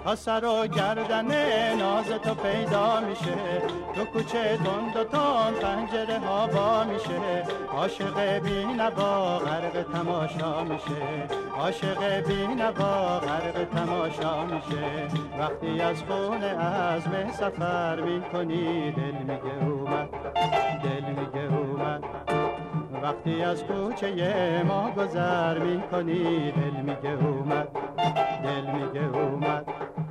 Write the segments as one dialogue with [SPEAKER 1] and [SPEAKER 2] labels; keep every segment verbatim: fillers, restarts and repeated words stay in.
[SPEAKER 1] تا سر و گردن ناز تو پیدا میشه. تو کوچه تند و تند پنجره ها وا میشه. عاشق بی‌نوا غرق تماشا میشه. عاشق بی‌نوا غرق تماشا میشه. وقتی از خونه عزم سفر میکنی دل میگه اومد، دل میگه اومد. وقتی از کوچه ما گذر میکنی دل میگه اومد، دل میگه اومد.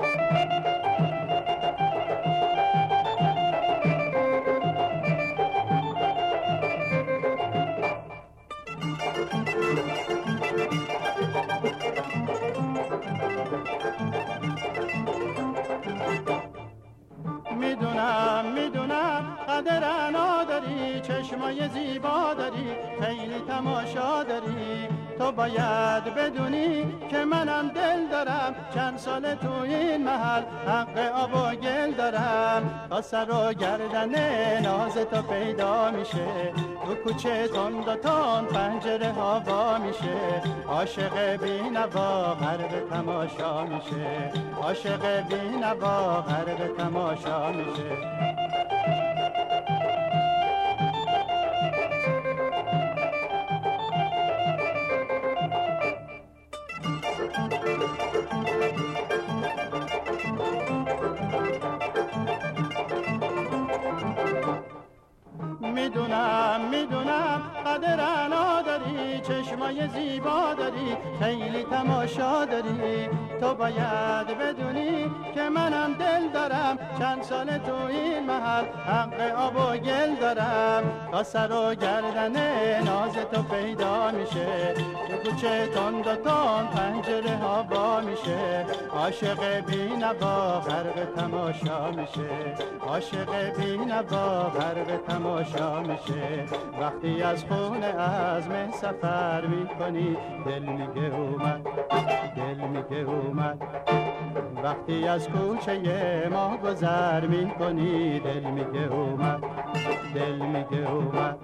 [SPEAKER 1] میدونم میدونم قدر انا داری، چشمای زیبا داری، خیلی تماشا داری. تو باید بدونی که منم دل دارم، چند سال تو این محل حق آب و گل دارم. تا سر و گردن ناز تو پیدا میشه. تو کوچه تند و تند پنجره ها وا میشه. عاشق بی‌نوا غرق تماشا میشه. عاشق بی‌نوا غرق تماشا میشه. میدونم میدونم قدر انا داری، چشمای زیبا داری، خیلی تماشا داری. تو باید بدونی که منم دل دارم، چند سال تو این محل حق آب و گل دارم. تا سر و گردن ناز تو پیدا میشه. تو کوچه تند و تند پنجره ها وا میشه. عاشق بی‌نوا غرق تماشا میشه. عاشق بی‌نوا غرق تماشا میشه. وقتی از خونه عزم سفر میکنی دل میگه اومد، دل میگه اومد. وقتی از کوچه ما گذر میکنی دل میگه اومد، دل میگه اومد.